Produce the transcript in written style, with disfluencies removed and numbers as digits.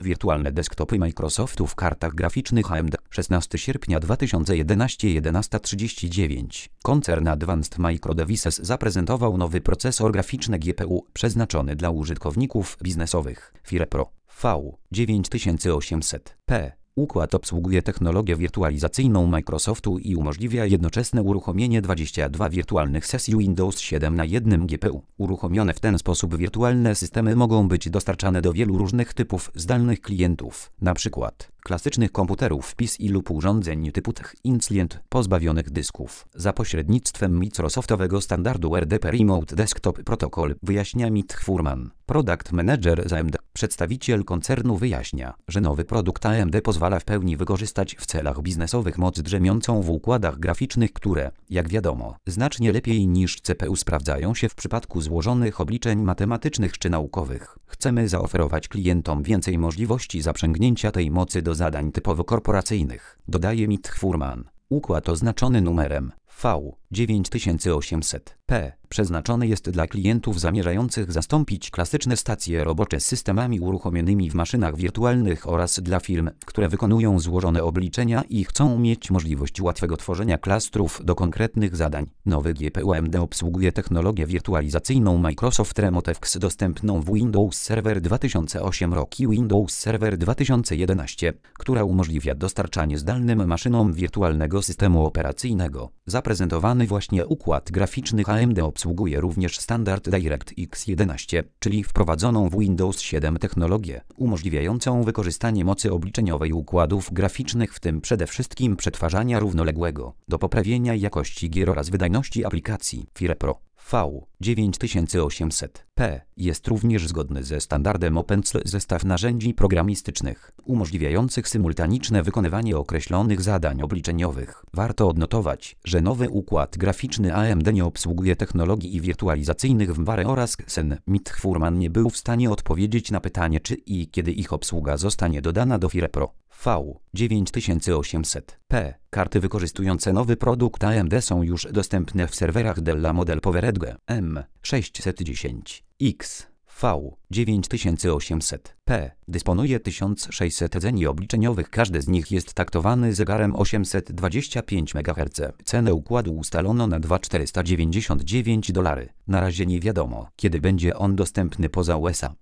Wirtualne desktopy Microsoftu w kartach graficznych AMD. 16 sierpnia 2011 11:39. Koncern Advanced Micro Devices zaprezentował nowy procesor graficzny GPU przeznaczony dla użytkowników biznesowych FirePro V9800P. Układ obsługuje technologię wirtualizacyjną Microsoftu i umożliwia jednoczesne uruchomienie 22 wirtualnych sesji Windows 7 na jednym GPU. Uruchomione w ten sposób wirtualne systemy mogą być dostarczane do wielu różnych typów zdalnych klientów, np. klasycznych komputerów PC lub urządzeń typu Inclient pozbawionych dysków. Za pośrednictwem Microsoftowego standardu RDP Remote Desktop Protocol, wyjaśnia Mick Furman, Product Manager z AMD. Przedstawiciel koncernu wyjaśnia, że nowy produkt AMD pozwala w pełni wykorzystać w celach biznesowych moc drzemiącą w układach graficznych, które, jak wiadomo, znacznie lepiej niż CPU sprawdzają się w przypadku złożonych obliczeń matematycznych czy naukowych. Chcemy zaoferować klientom więcej możliwości zaprzęgnięcia tej mocy do zadań typowo korporacyjnych, dodaje Mick Furman. Układ oznaczony numerem V9800P przeznaczony jest dla klientów zamierzających zastąpić klasyczne stacje robocze z systemami uruchomionymi w maszynach wirtualnych oraz dla firm, które wykonują złożone obliczenia i chcą mieć możliwość łatwego tworzenia klastrów do konkretnych zadań. Nowy GPU AMD obsługuje technologię wirtualizacyjną Microsoft RemoteX dostępną w Windows Server 2008 rok i Windows Server 2011, która umożliwia dostarczanie zdalnym maszynom wirtualnego systemu operacyjnego. Zaprezentowany właśnie układ graficzny AMD obsługuje również standard DirectX 11, czyli wprowadzoną w Windows 7 technologię, umożliwiającą wykorzystanie mocy obliczeniowej układów graficznych, w tym przede wszystkim przetwarzania równoległego, do poprawienia jakości gier oraz wydajności aplikacji. FirePro V9800P jest również zgodny ze standardem OpenCL zestaw narzędzi programistycznych, umożliwiających symultaniczne wykonywanie określonych zadań obliczeniowych. Warto odnotować, że nowy układ graficzny AMD nie obsługuje technologii wirtualizacyjnych w VARE oraz Xen. Mick Furman nie był w stanie odpowiedzieć na pytanie, czy i kiedy ich obsługa zostanie dodana do FirePro V9800P. Karty wykorzystujące nowy produkt AMD są już dostępne w serwerach Della Model PowerEdge M610X. V9800P dysponuje 1600 rdzeni obliczeniowych, każdy z nich jest taktowany zegarem 825 MHz. Cenę układu ustalono na $2,499. Na razie nie wiadomo, kiedy będzie on dostępny poza USA.